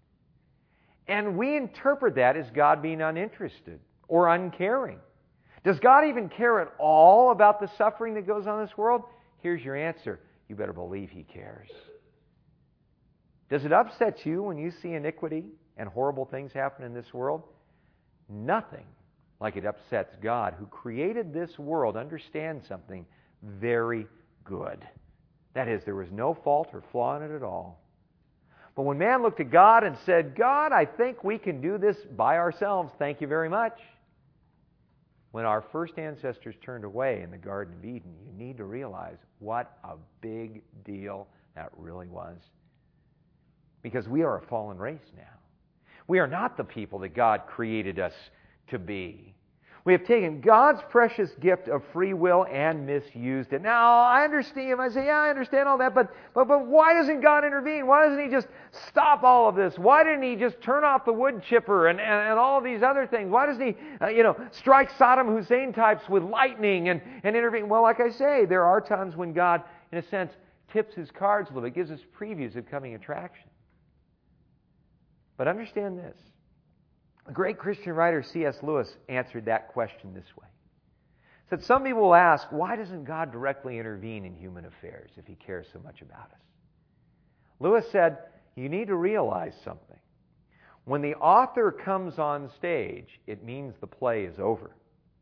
And we interpret that as God being uninterested or uncaring. Does God even care at all about the suffering that goes on in this world? Here's your answer. You better believe He cares. Does it upset you when you see iniquity and horrible things happen in this world? Nothing like it upsets God, who created this world, understand something, very good. That is, there was no fault or flaw in it at all. But when man looked at God and said, God, I think we can do this by ourselves, thank you very much. When our first ancestors turned away in the Garden of Eden, you need to realize what a big deal that really was. Because we are a fallen race now. We are not the people that God created us to be. We have taken God's precious gift of free will and misused it. Now, I understand. I say, I understand all that, but why doesn't God intervene? Why doesn't He just stop all of this? Why didn't He just turn off the wood chipper and all of these other things? Why doesn't He, strike Saddam Hussein types with lightning and intervene? Well, like I say, there are times when God, in a sense, tips His cards a little bit, gives us previews of coming attraction. But understand this. The great Christian writer C.S. Lewis answered that question this way. He said, some people will ask, why doesn't God directly intervene in human affairs if He cares so much about us? Lewis said, you need to realize something. When the author comes on stage, it means the play is over.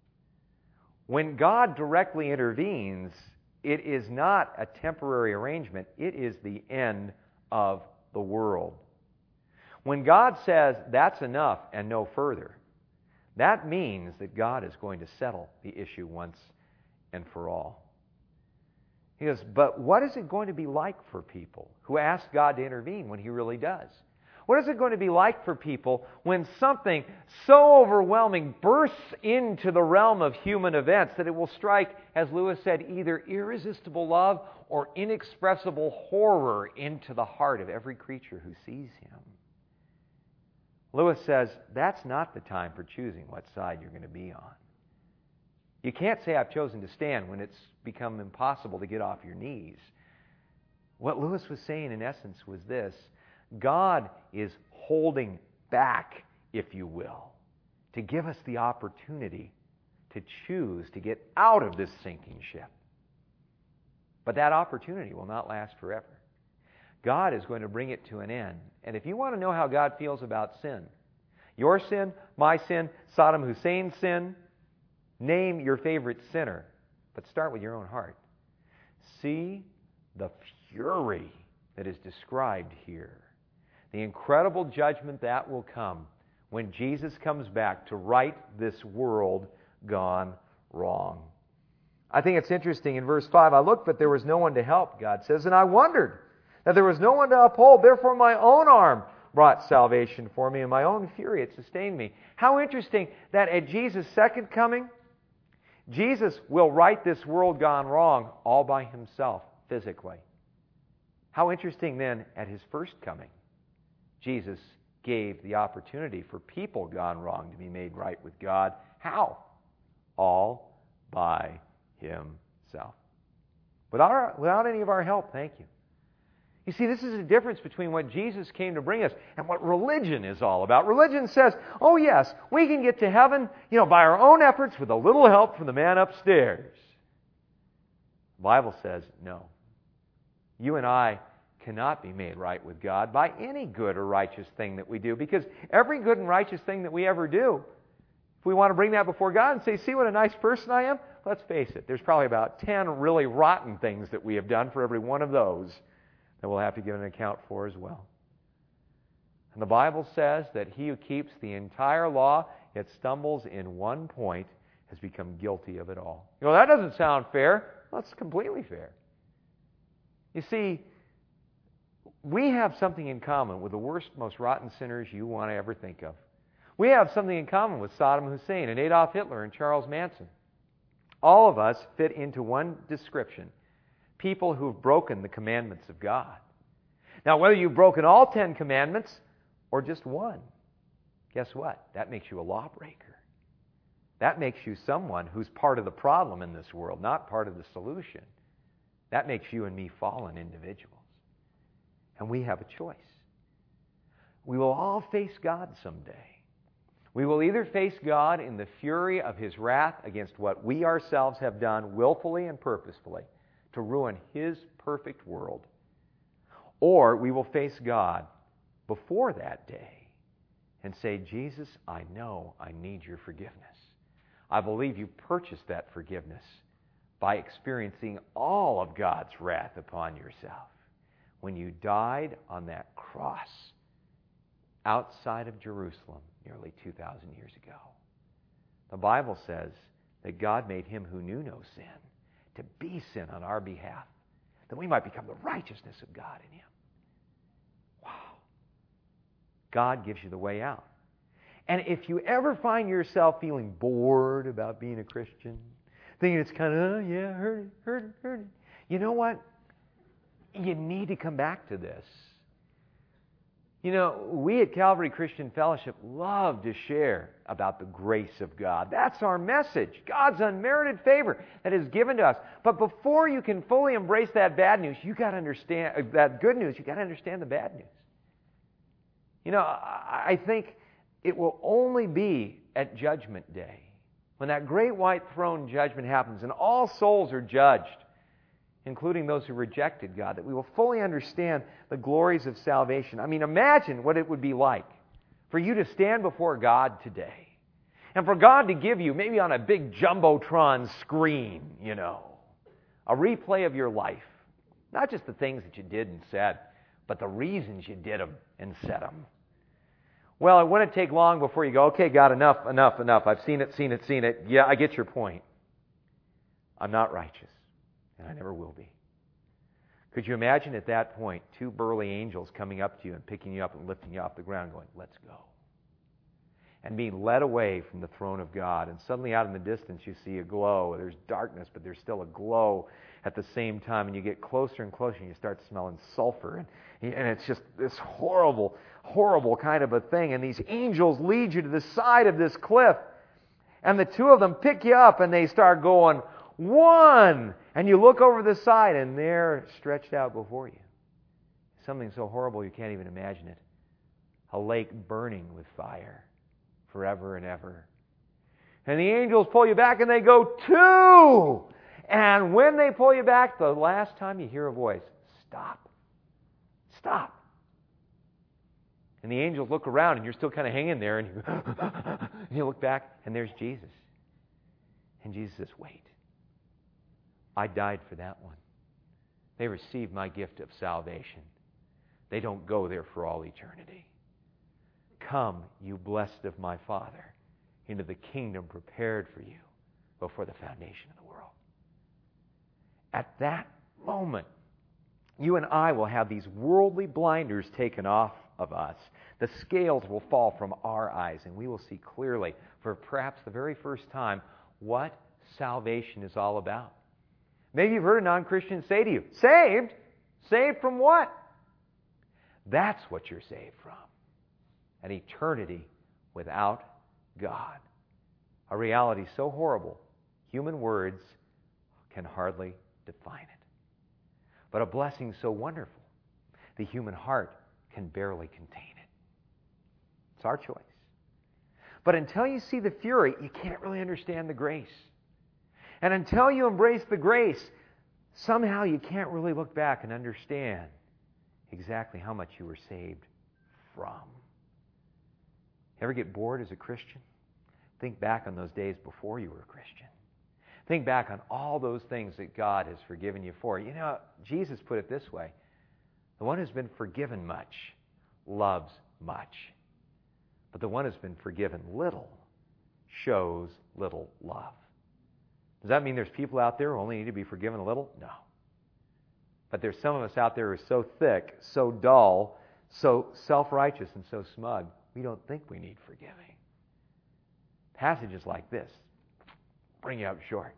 When God directly intervenes, it is not a temporary arrangement. It is the end of the world. When God says, that's enough and no further, that means that God is going to settle the issue once and for all. He goes, but what is it going to be like for people who ask God to intervene when He really does? What is it going to be like for people when something so overwhelming bursts into the realm of human events that it will strike, as Lewis said, either irresistible love or inexpressible horror into the heart of every creature who sees Him? Lewis says, that's not the time for choosing what side you're going to be on. You can't say, I've chosen to stand, when it's become impossible to get off your knees. What Lewis was saying, in essence, was this: God is holding back, if you will, to give us the opportunity to choose to get out of this sinking ship. But that opportunity will not last forever. God is going to bring it to an end. And if you want to know how God feels about sin, your sin, my sin, Saddam Hussein's sin, name your favorite sinner, but start with your own heart. See the fury that is described here. The incredible judgment that will come when Jesus comes back to right this world gone wrong. I think it's interesting in verse 5, I looked, but there was no one to help, God says, and I wondered that there was no one to uphold. Therefore my own arm brought salvation for me. In my own fury, it sustained me. How interesting that at Jesus' second coming, Jesus will right this world gone wrong all by himself, physically. How interesting then, at his first coming, Jesus gave the opportunity for people gone wrong to be made right with God. How? All by himself. Without any of our help, thank you. You see, this is the difference between what Jesus came to bring us and what religion is all about. Religion says, oh yes, we can get to heaven, by our own efforts with a little help from the man upstairs. The Bible says, no. You and I cannot be made right with God by any good or righteous thing that we do, because every good and righteous thing that we ever do, if we want to bring that before God and say, see what a nice person I am, let's face it, there's probably about 10 really rotten things that we have done for every one of those that we'll have to give an account for as well. And the Bible says that he who keeps the entire law yet stumbles in one point has become guilty of it all. That doesn't sound fair. Well, it's completely fair. You see, we have something in common with the worst, most rotten sinners you want to ever think of. We have something in common with Saddam Hussein and Adolf Hitler and Charles Manson. All of us fit into one description: people who've broken the commandments of God. Now, whether you've broken all 10 commandments or just one, guess what? That makes you a lawbreaker. That makes you someone who's part of the problem in this world, not part of the solution. That makes you and me fallen individuals. And we have a choice. We will all face God someday. We will either face God in the fury of his wrath against what we ourselves have done willfully and purposefully to ruin his perfect world, or we will face God before that day and say, Jesus, I know I need your forgiveness. I believe you purchased that forgiveness by experiencing all of God's wrath upon yourself when you died on that cross outside of Jerusalem nearly 2,000 years ago. The Bible says that God made him who knew no sin to be sin on our behalf, that we might become the righteousness of God in him. Wow. God gives you the way out. And if you ever find yourself feeling bored about being a Christian, thinking it's kind of, heard it, you know what? You need to come back to this. We at Calvary Christian Fellowship love to share about the grace of God. That's our message. God's unmerited favor that is given to us. But before you can fully embrace that bad news, you got to understand that good news. You got to understand the bad news. I think it will only be at Judgment Day, when that great white throne judgment happens and all souls are judged, including those who rejected God, that we will fully understand the glories of salvation. I mean, imagine what it would be like for you to stand before God today and for God to give you, maybe on a big Jumbotron screen, a replay of your life. Not just the things that you did and said, but the reasons you did them and said them. Well, it wouldn't take long before you go, okay, God, enough. I've seen it. Yeah, I get your point. I'm not righteous. And I never will be. Could you imagine at that point 2 burly angels coming up to you and picking you up and lifting you off the ground going, let's go. And being led away from the throne of God. And suddenly out in the distance you see a glow. There's darkness, but there's still a glow at the same time. And you get closer and closer and you start smelling sulfur. And it's just this horrible, horrible kind of a thing. And these angels lead you to the side of this cliff. And the 2 of them pick you up and they start going, 1! And you look over the side and they're stretched out before you. Something so horrible you can't even imagine it. A lake burning with fire forever and ever. And the angels pull you back and they go, 2! And when they pull you back, the last time you hear a voice, stop. Stop. And the angels look around and you're still kind of hanging there and you look back and there's Jesus. And Jesus says, wait. I died for that one. They received my gift of salvation. They don't go there for all eternity. Come, you blessed of my Father, into the kingdom prepared for you before the foundation of the world. At that moment, you and I will have these worldly blinders taken off of us. The scales will fall from our eyes, and we will see clearly, for perhaps the very first time, what salvation is all about. Maybe you've heard a non-Christian say to you, saved? Saved from what? That's what you're saved from. An eternity without God. A reality so horrible, human words can hardly define it. But a blessing so wonderful, the human heart can barely contain it. It's our choice. But until you see the fury, you can't really understand the grace. And until you embrace the grace, somehow you can't really look back and understand exactly how much you were saved from. Ever get bored as a Christian? Think back on those days before you were a Christian. Think back on all those things that God has forgiven you for. You know, Jesus put it this way: the one who's been forgiven much loves much. But the one who's been forgiven little shows little love. Does that mean there's people out there who only need to be forgiven a little? No. But there's some of us out there who are so thick, so dull, so self-righteous, and so smug, we don't think we need forgiving. Passages like this bring you up short.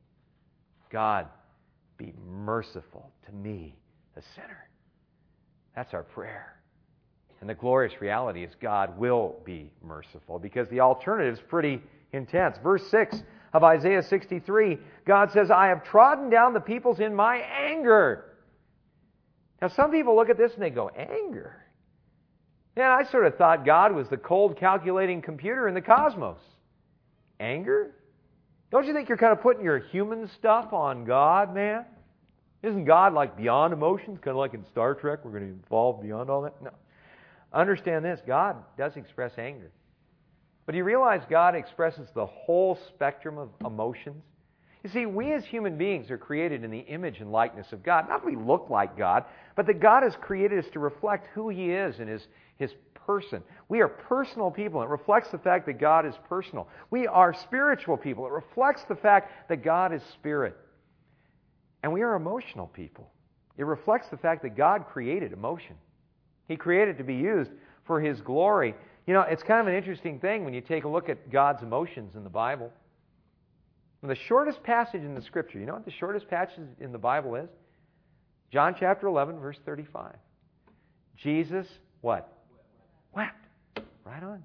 God, be merciful to me, the sinner. That's our prayer. And the glorious reality is God will be merciful, because the alternative is pretty intense. Verse 6 of Isaiah 63, God says, I have trodden down the peoples in my anger. Now some people look at this and they go, anger? Yeah, I sort of thought God was the cold calculating computer in the cosmos. Anger? Don't you think you're kind of putting your human stuff on God, man? Isn't God like beyond emotions? Kind of like in Star Trek, we're going to evolve beyond all that? No. Understand this, God does express anger. But do you realize God expresses the whole spectrum of emotions? You see, we as human beings are created in the image and likeness of God. Not that we look like God, but that God has created us to reflect who He is and His person. We are personal people. It reflects the fact that God is personal. We are spiritual people. It reflects the fact that God is spirit. And we are emotional people. It reflects the fact that God created emotion. He created it to be used for His glory. You know, it's kind of an interesting thing when you take a look at God's emotions in the Bible. The shortest passage in the Scripture, you know what the shortest passage in the Bible is? John chapter 11, verse 35. Jesus, what? Wept. Right on.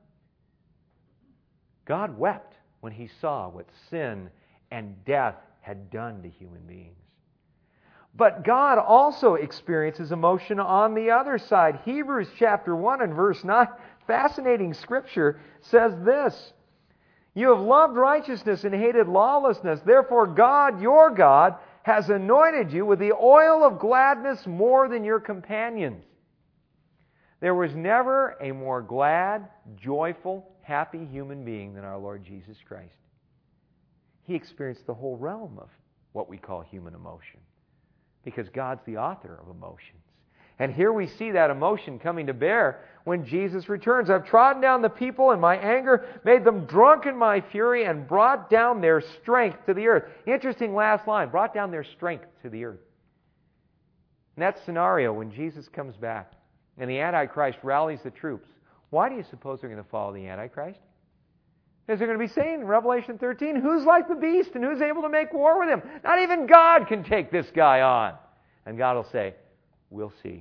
God wept when He saw what sin and death had done to human beings. But God also experiences emotion on the other side. Hebrews chapter 1 and verse 9, fascinating Scripture, says this: You have loved righteousness and hated lawlessness. Therefore God, your God, has anointed you with the oil of gladness more than your companions. There was never a more glad, joyful, happy human being than our Lord Jesus Christ. He experienced the whole realm of what we call human emotion, because God's the author of emotions. And here we see that emotion coming to bear when Jesus returns. I've trodden down the people in my anger, made them drunk in my fury, and brought down their strength to the earth. Interesting last line, brought down their strength to the earth. In that scenario, when Jesus comes back and the Antichrist rallies the troops, why do you suppose they're going to follow the Antichrist? Because they're going to be saying in Revelation 13, who's like the beast and who's able to make war with him? Not even God can take this guy on. And God will say, we'll see.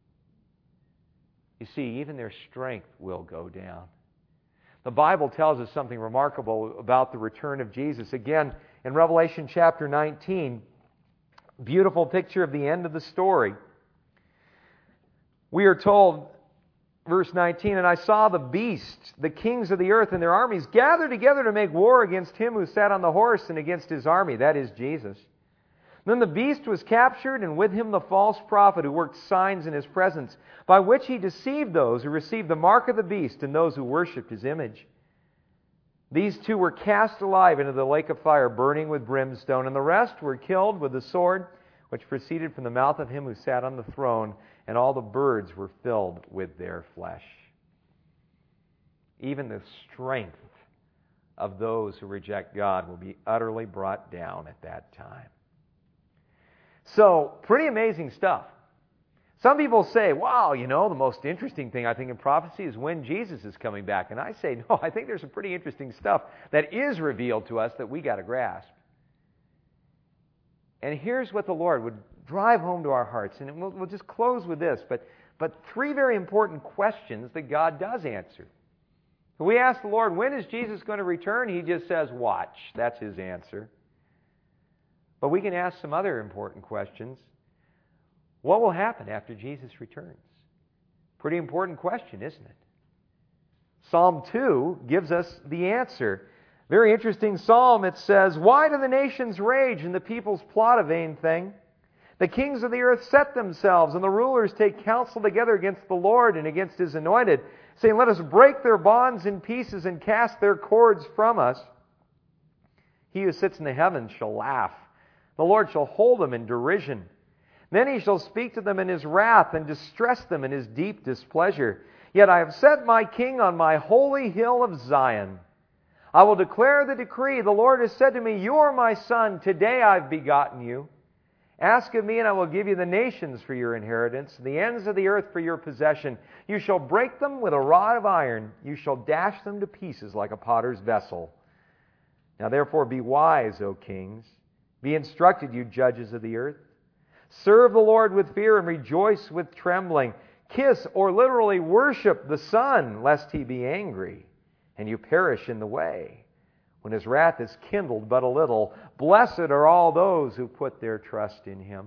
You see, even their strength will go down. The Bible tells us something remarkable about the return of Jesus. Again, in Revelation chapter 19, beautiful picture of the end of the story. We are told, verse 19, and I saw the beast, the kings of the earth and their armies, gather together to make war against him who sat on the horse and against his army, that is Jesus. Then the beast was captured, and with him the false prophet who worked signs in his presence, by which he deceived those who received the mark of the beast and those who worshipped his image. These two were cast alive into the lake of fire, burning with brimstone, and the rest were killed with the sword which proceeded from the mouth of him who sat on the throne, and all the birds were filled with their flesh. Even the strength of those who reject God will be utterly brought down at that time. So, pretty amazing stuff. Some people say, wow, the most interesting thing I think in prophecy is when Jesus is coming back. And I say, no, I think there's some pretty interesting stuff that is revealed to us that we got to grasp. And here's what the Lord would drive home to our hearts. And we'll just close with this. But three very important questions that God does answer. We ask the Lord, when is Jesus going to return? He just says, watch. That's His answer. But we can ask some other important questions. What will happen after Jesus returns? Pretty important question, isn't it? Psalm 2 gives us the answer. Very interesting psalm. It says, why do the nations rage and the peoples plot a vain thing? The kings of the earth set themselves, and the rulers take counsel together against the Lord and against His anointed, saying, let us break their bonds in pieces and cast their cords from us. He who sits in the heavens shall laugh. The Lord shall hold them in derision. Then He shall speak to them in His wrath and distress them in His deep displeasure. Yet I have set my king on my holy hill of Zion. I will declare the decree. The Lord has said to me, you are my son. Today I've begotten you. Ask of me, and I will give you the nations for your inheritance, the ends of the earth for your possession. You shall break them with a rod of iron. You shall dash them to pieces like a potter's vessel. Now therefore be wise, O kings. Be instructed, you judges of the earth. Serve the Lord with fear and rejoice with trembling. Kiss, or literally worship, the Son, lest He be angry, and you perish in the way, when His wrath is kindled but a little. Blessed are all those who put their trust in Him.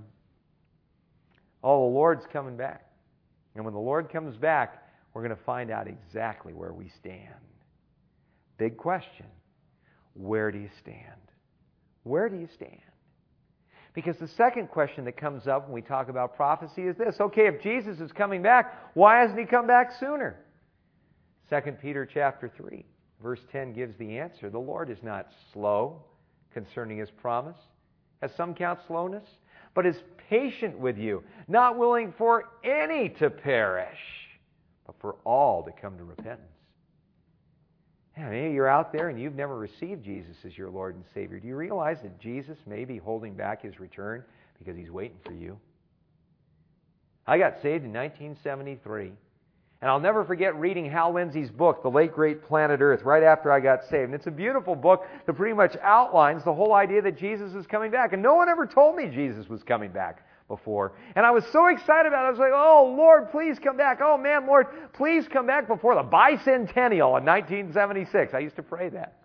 Oh, the Lord's coming back. And when the Lord comes back, we're going to find out exactly where we stand. Big question. Where do you stand? Where do you stand? Because the second question that comes up when we talk about prophecy is this. Okay, if Jesus is coming back, why hasn't He come back sooner? 2 Peter chapter 3, verse 10 gives the answer. The Lord is not slow concerning His promise, as some count slowness, but is patient with you, not willing for any to perish, but for all to come to repentance. Yeah, maybe you're out there and you've never received Jesus as your Lord and Savior. Do you realize that Jesus may be holding back His return because He's waiting for you? I got saved in 1973. And I'll never forget reading Hal Lindsey's book, The Late Great Planet Earth, right after I got saved. And it's a beautiful book that pretty much outlines the whole idea that Jesus is coming back. And no one ever told me Jesus was coming back before. And I was so excited about it. I was like, oh, Lord, please come back. Oh, man, Lord, please come back before the bicentennial in 1976. I used to pray that.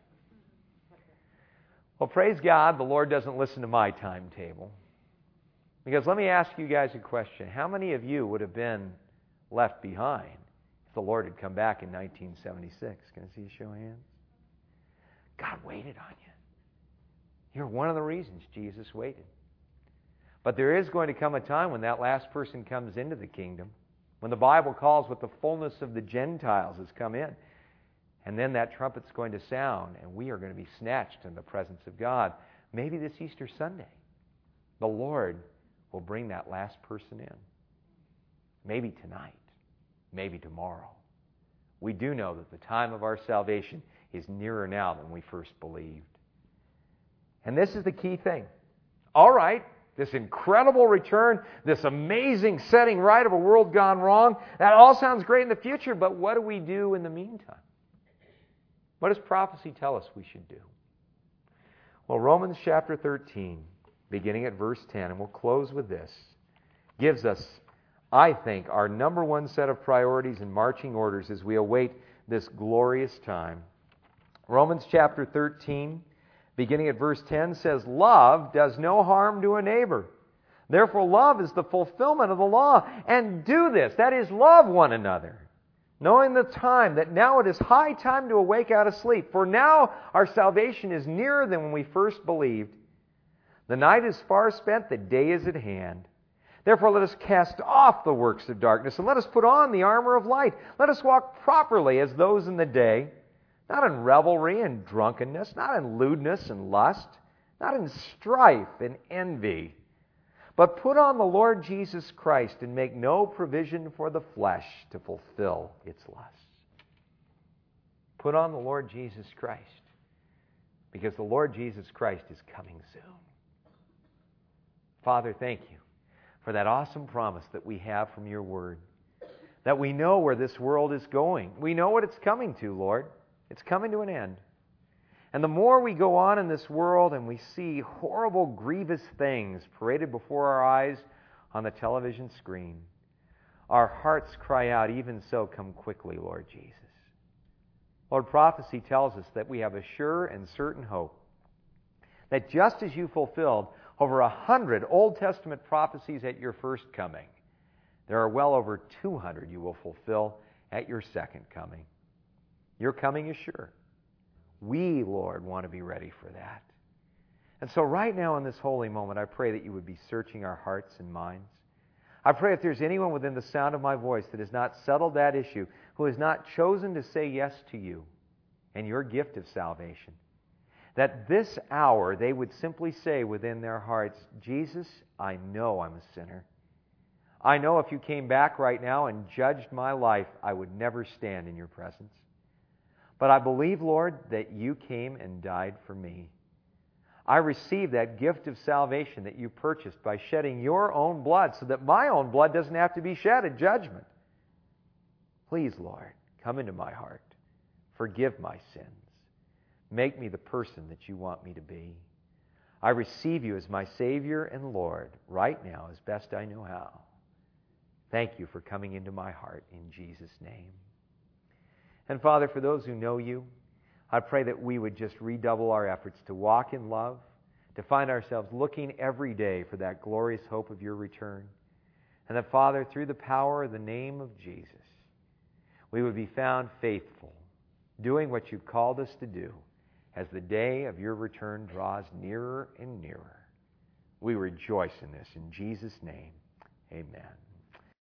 Well, praise God, the Lord doesn't listen to my timetable. Because let me ask you guys a question. How many of you would have been left behind if the Lord had come back in 1976? Can I see a show of hands? God waited on you. You're one of the reasons Jesus waited. But there is going to come a time when that last person comes into the kingdom, when the Bible calls what the fullness of the Gentiles has come in. And then that trumpet's going to sound, and we are going to be snatched in the presence of God. Maybe this Easter Sunday, the Lord will bring that last person in. Maybe tonight. Maybe tomorrow. We do know that the time of our salvation is nearer now than we first believed. And this is the key thing. All right, this incredible return, this amazing setting right of a world gone wrong, that all sounds great in the future, but what do we do in the meantime? What does prophecy tell us we should do? Well, Romans chapter 13, beginning at verse 10, and we'll close with this, gives us, I think, our number one set of priorities and marching orders as we await this glorious time. Romans chapter 13, beginning at verse 10, says, love does no harm to a neighbor. Therefore, love is the fulfillment of the law. And do this, that is, love one another, knowing the time, that now it is high time to awake out of sleep. For now our salvation is nearer than when we first believed. The night is far spent, the day is at hand. Therefore, let us cast off the works of darkness, and let us put on the armor of light. Let us walk properly as those in the day, not in revelry and drunkenness, not in lewdness and lust, not in strife and envy, but put on the Lord Jesus Christ and make no provision for the flesh to fulfill its lusts. Put on the Lord Jesus Christ, because the Lord Jesus Christ is coming soon. Father, thank you for that awesome promise that we have from your word. That we know where this world is going. We know what it's coming to, Lord. It's coming to an end. And the more we go on in this world and we see horrible, grievous things paraded before our eyes on the television screen, our hearts cry out, even so, come quickly, Lord Jesus. Lord, prophecy tells us that we have a sure and certain hope. That just as you fulfilled over 100 Old Testament prophecies at your first coming, there are well over 200 you will fulfill at your second coming. Your coming is sure. We, Lord, want to be ready for that. And so right now in this holy moment, I pray that you would be searching our hearts and minds. I pray if there's anyone within the sound of my voice that has not settled that issue, who has not chosen to say yes to you and your gift of salvation, that this hour they would simply say within their hearts, Jesus, I know I'm a sinner. I know if you came back right now and judged my life, I would never stand in your presence. But I believe, Lord, that you came and died for me. I receive that gift of salvation that you purchased by shedding your own blood so that my own blood doesn't have to be shed at judgment. Please, Lord, come into my heart. Forgive my sins. Make me the person that you want me to be. I receive you as my Savior and Lord right now as best I know how. Thank you for coming into my heart in Jesus' name. And Father, for those who know you, I pray that we would just redouble our efforts to walk in love, to find ourselves looking every day for that glorious hope of your return. And that, Father, through the power of the name of Jesus, we would be found faithful, doing what you've called us to do as the day of your return draws nearer and nearer. We rejoice in this. In Jesus' name, amen.